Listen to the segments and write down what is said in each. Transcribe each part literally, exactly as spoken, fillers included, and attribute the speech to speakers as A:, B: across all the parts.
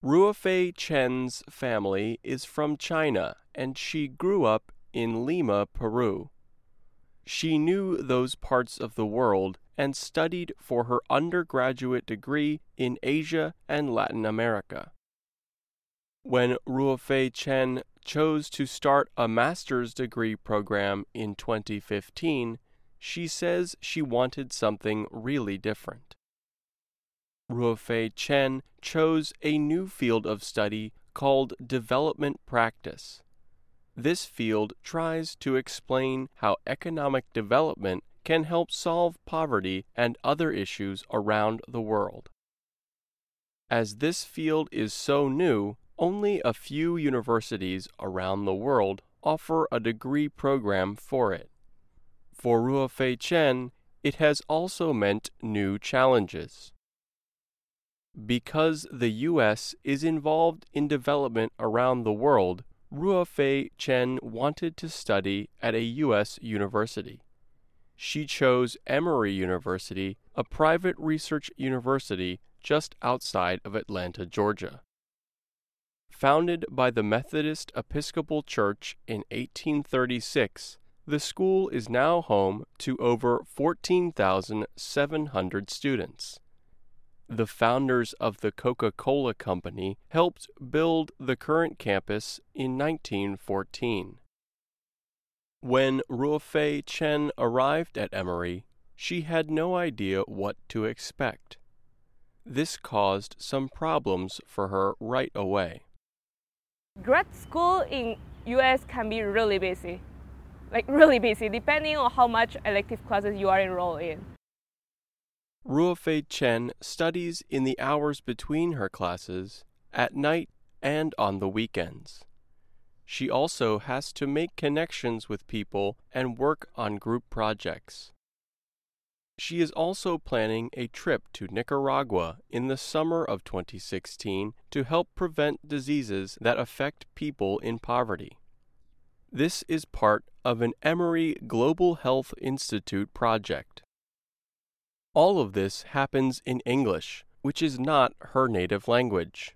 A: Ruofei Chen's family is from China, and she grew up in Lima, Peru. She knew those parts of the world and studied for her undergraduate degree in Asia and Latin America. When Ruofei Chen chose to start a master's degree program in twenty fifteen, she says she wanted something really different. Ruofei Chen chose a new field of study called development practice. This field tries to explain how economic development can help solve poverty and other issues around the world. As this field is so new, only a few universities around the world offer a degree program for it. For Ruofei Chen, it has also meant new challenges. Because the U S is involved in development around the world, Ruofei Chen wanted to study at a U S university. She chose Emory University, a private research university just outside of Atlanta, Georgia. Founded by the Methodist Episcopal Church in eighteen thirty-six, the school is now home to over fourteen thousand seven hundred students. The founders of the Coca-Cola Company helped build the current campus in nineteen fourteen. When Ruofei Chen arrived at Emory, she had no idea what to expect. This caused some problems for her right away.
B: Grad school in U S can be really busy, like really busy, depending on how much elective classes you are enrolled in.
A: Ruofei Chen studies in the hours between her classes, at night and on the weekends. She also has to make connections with people and work on group projects. She is also planning a trip to Nicaragua in the summer of twenty sixteen to help prevent diseases that affect people in poverty. This is part of an Emory Global Health Institute project. All of this happens in English, which is not her native language.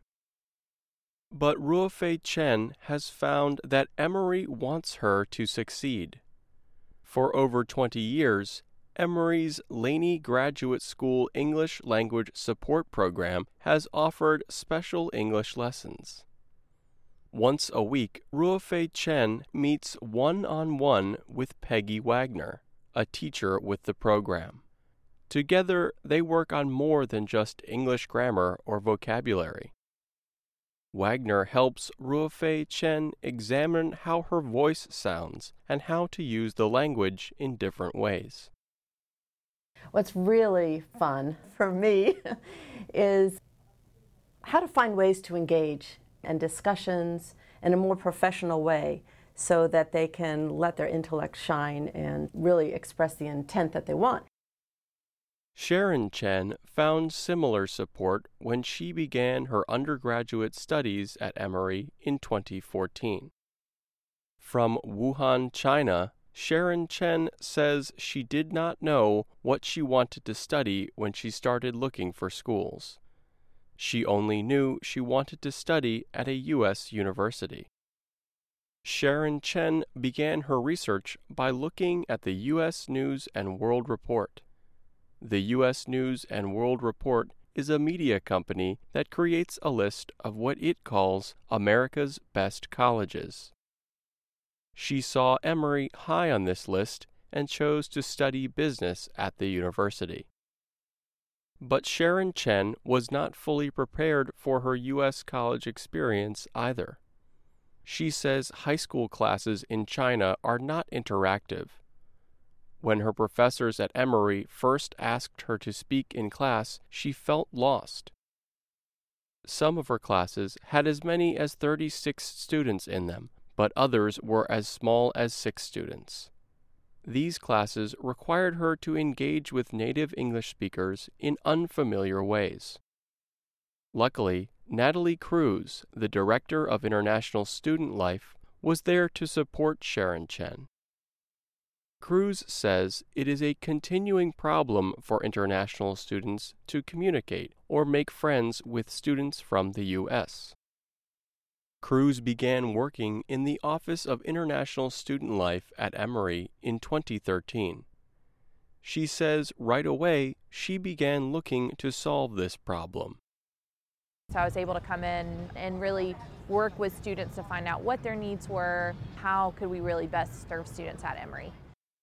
A: But Ruofei Chen has found that Emory wants her to succeed. For over twenty years, Emory's Laney Graduate School English Language Support Program has offered special English lessons. Once a week, Ruofei Chen meets one-on-one with Peggy Wagner, a teacher with the program. Together, they work on more than just English grammar or vocabulary. Wagner helps Ruofei Chen examine how her voice sounds and how to use the language in different ways.
C: What's really fun for me is how to find ways to engage in discussions in a more professional way so that they can let their intellect shine and really express the intent that they want.
A: Sharon Chen found similar support when she began her undergraduate studies at Emory in twenty fourteen. From Wuhan, China, Sharon Chen says she did not know what she wanted to study when she started looking for schools. She only knew she wanted to study at a U S university. Sharon Chen began her research by looking at the U S News and World Report. The U S News and World Report is a media company that creates a list of what it calls America's best colleges. She saw Emory high on this list and chose to study business at the university. But Sharon Chen was not fully prepared for her U S college experience either. She says high school classes in China are not interactive. When her professors at Emory first asked her to speak in class, she felt lost. Some of her classes had as many as thirty-six students in them, but others were as small as six students. These classes required her to engage with native English speakers in unfamiliar ways. Luckily, Natalie Cruz, the Director of International Student Life, was there to support Sharon Chen. Cruz says it is a continuing problem for international students to communicate or make friends with students from the U S. Cruz began working in the Office of International Student Life at Emory in twenty thirteen. She says right away she began looking to solve this problem.
D: So I was able to come in and really work with students to find out what their needs were, how could we really best serve students at Emory.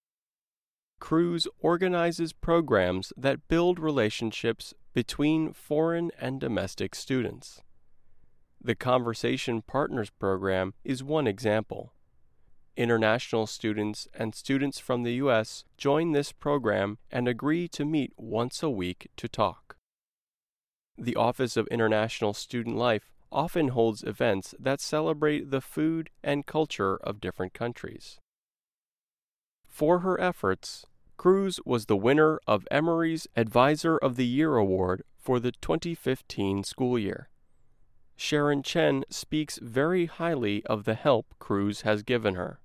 A: Cruz organizes programs that build relationships between foreign and domestic students. The Conversation Partners Program is one example. International students and students from the U S join this program and agree to meet once a week to talk. The Office of International Student Life often holds events that celebrate the food and culture of different countries. For her efforts, Cruz was the winner of Emory's Advisor of the Year Award for the twenty fifteen school year. Sharon Chen speaks very highly of the help Cruz has given her.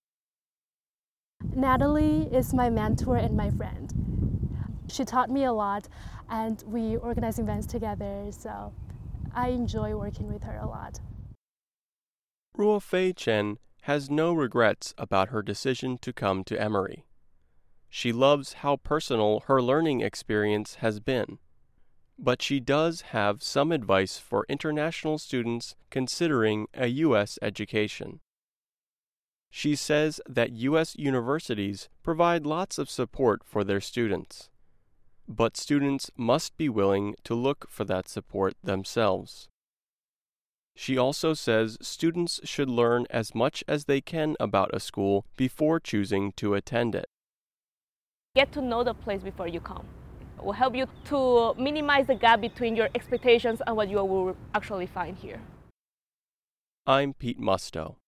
E: Natalie is my mentor and my friend. She taught me a lot, and we organize events together, so I enjoy working with her a lot.
A: Ruofei Chen has no regrets about her decision to come to Emory. She loves how personal her learning experience has been, but she does have some advice for international students considering a U S education. She says that U S universities provide lots of support for their students, but students must be willing to look for that support themselves. She also says students should learn as much as they can about a school before choosing to attend it.
B: Get to know the place before you come. It will help you to minimize the gap between your expectations and what you will actually find here.
A: I'm Pete Musto.